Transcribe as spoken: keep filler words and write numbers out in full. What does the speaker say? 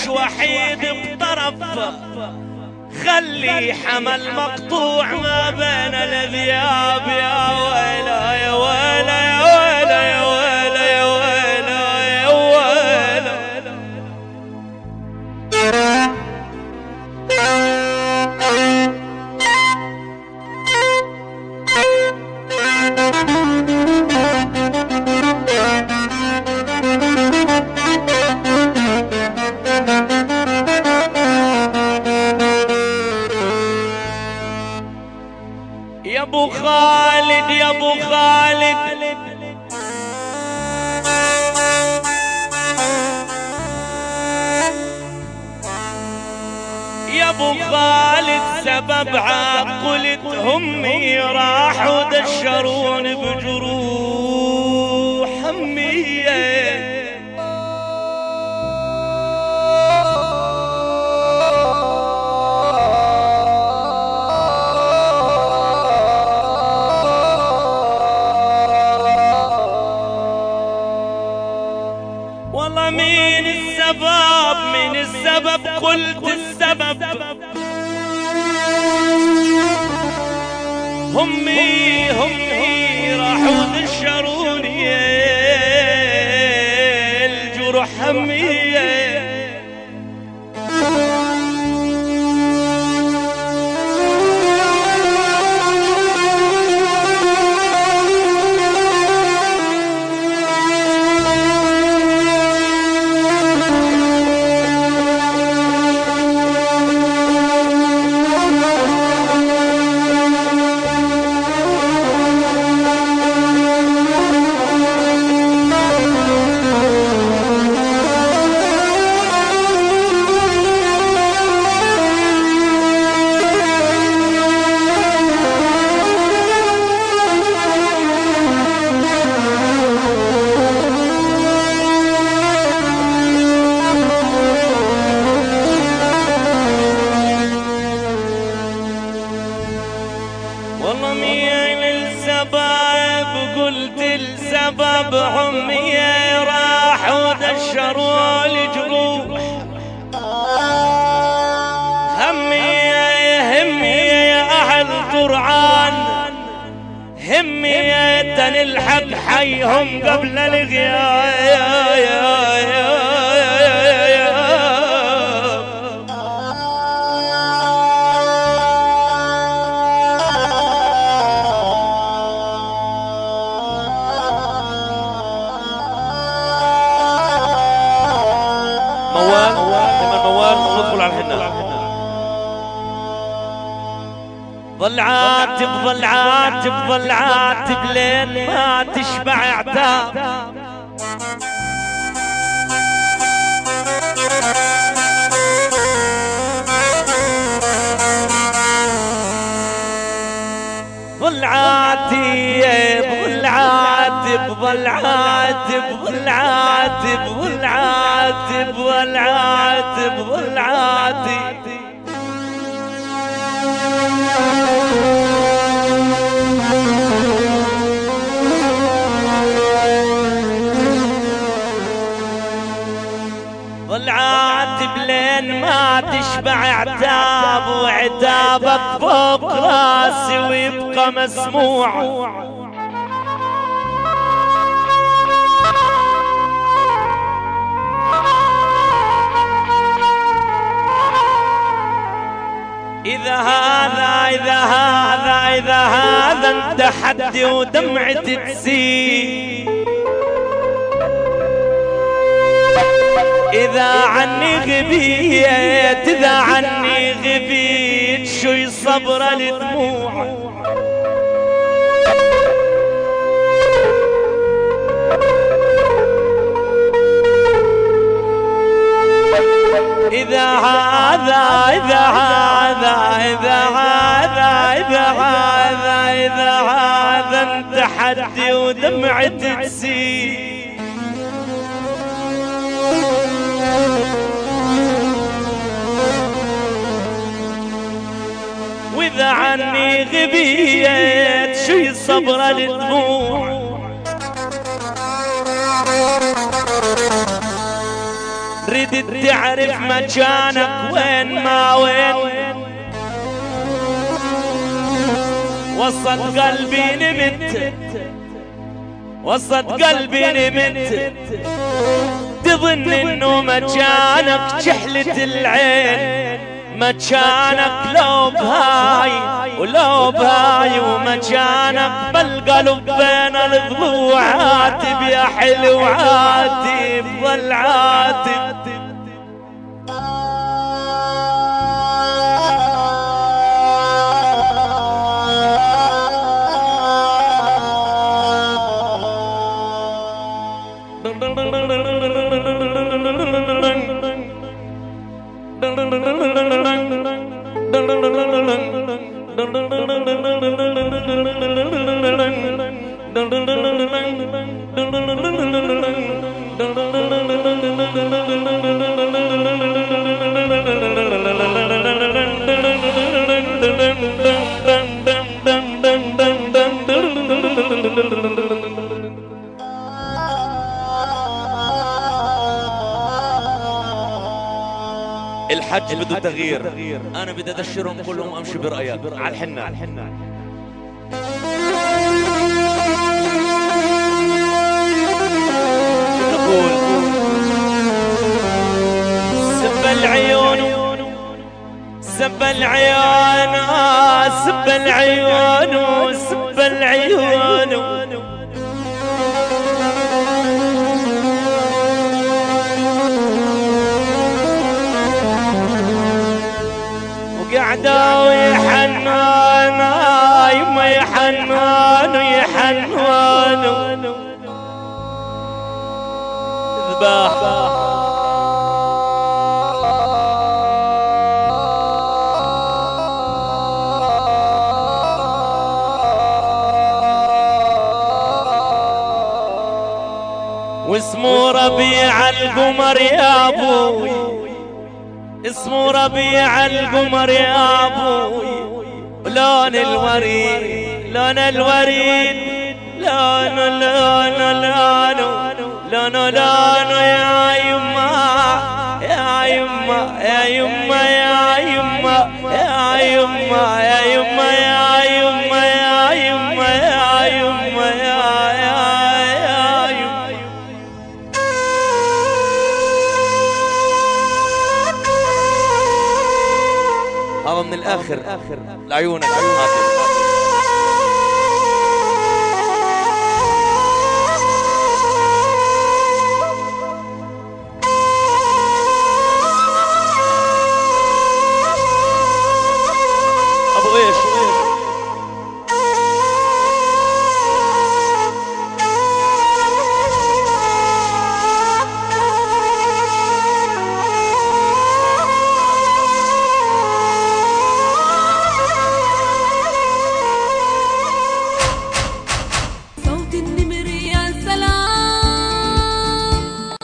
دش وحيد بطرف، خلي حمل مقطوع ما بين الذياب. يا ويلا يا ويلا يا ويلا يا ويلا يا ويلا يا ويلا. يا ابو خالد يا ابو خالد يا ابو خالد سبب عقلت همي راحوا دشرون بجروح همية. والله مين السبب مين السبب قلت السبب همي همي راحوا دشروني الجروح همية. والله مين السبب قلت السبب همي راحوا دشروا الجروح همي همي يا أهل طرعان همي تنلحق حيهم قبل الغياب. موال لمن موال ندخل على الحنة. ظل عاتب ظل عاتب ظل عاتب لين ما تشبع عتاب. ظل عاتب ظل عاتب ظل عاتب ظل عاتب ظل عاتب ظل عاتب ظل عاتب. ظل عاتب لين ما تشبع عتاب وعتابك فوق راسي ويبقى مسموع. إذا هذا إذا هذا إذا هذا انت حدي ودمعتي تسيل. إذا عني غبيت إذا عني غبيت شو يصبر الدموع. إذا هذا إذا هذا إذا هذا إذا هذا إذا هذا انت حدي ودمعتي تسيل. وإذا عني غبيت شو يصبر الدموع. ريد ردت تعرف مكانك وين ما وين. وسط قلبي نمت وسط قلبي نمت تظن انه مكانك جحلة العين. مكانك لو بهاي ولو بهاي ومكانك بالقلب بين الضلوع عاتب يا حلو عاتب ظل عاتب. الحج بده تغيير. انا بدي ادشرهم كلهم امشي برأيك على الحنة. نقول سب العيون سب العيون سب العيون سب العيون وقعدوا يحنون يما يحنون يحنون ذباح واسمه ربيع القمر يا ابوي. اسمه ربيع القمر يا ابوي. لون الوريد لون الوريد لون لون لون لون لون يا يما يا يما يا يما يا يما يا يما يا يما يا يما يا يما يا يما يا يا يما. هذا من الآخر لعيونك.